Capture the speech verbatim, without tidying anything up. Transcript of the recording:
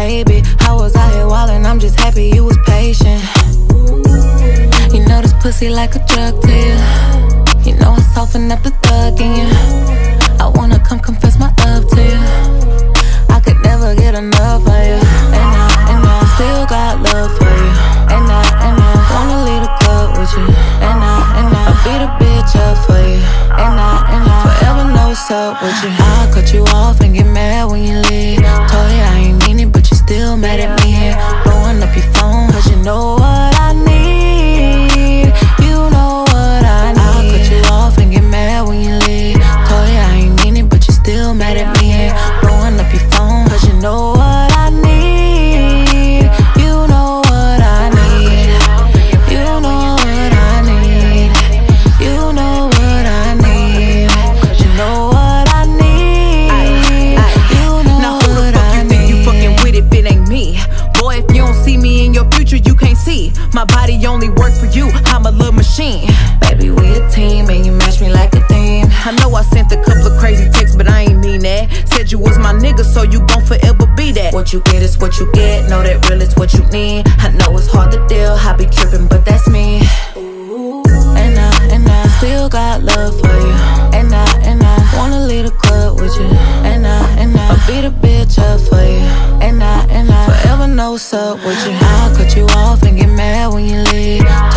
baby. I was out here wildin', I'm just happy you was patient. You know this pussy like a drug to you. You know I soften up the thug in you. I wanna come confess my love to you. I could never get enough of you. And I, and I still got love for you. And I, and I wanna leave the club with you. And I, and I beat a bitch up for you. And I, and I forever know what's up with you. I'll cut you off and get mad when you leave. Told you I ain't mean it, but you still mad at me here. Blowing up your phone, cause you know what I need. You know what I need. I'll cut you off and get mad when you leave. Told you I ain't mean it, but you still mad at me here. Blowing up your phone, cause you know what I need. You know what I need. You know what I need. You know what I need. You know what I need. You know now who the what fuck I you think need. you fucking with if it ain't me? Boy, if you don't see me in your future, you can't see. My body only work for you, I'm a little machine. Baby, we a team and you match me like a theme. I know I sent a couple of crazy texts, but I ain't mean that. Said you was my nigga, so you gon' forever be that. What you get is what you get, know that real is what you need. I know it's hard to deal, I be trippin', but that's me. And I, and I still got love for you. And I, and I wanna leave the club with you. And I, and I beat a bitch up for you. And I, and I forever know what's up with you. I'll cut you off and get mad when you leave.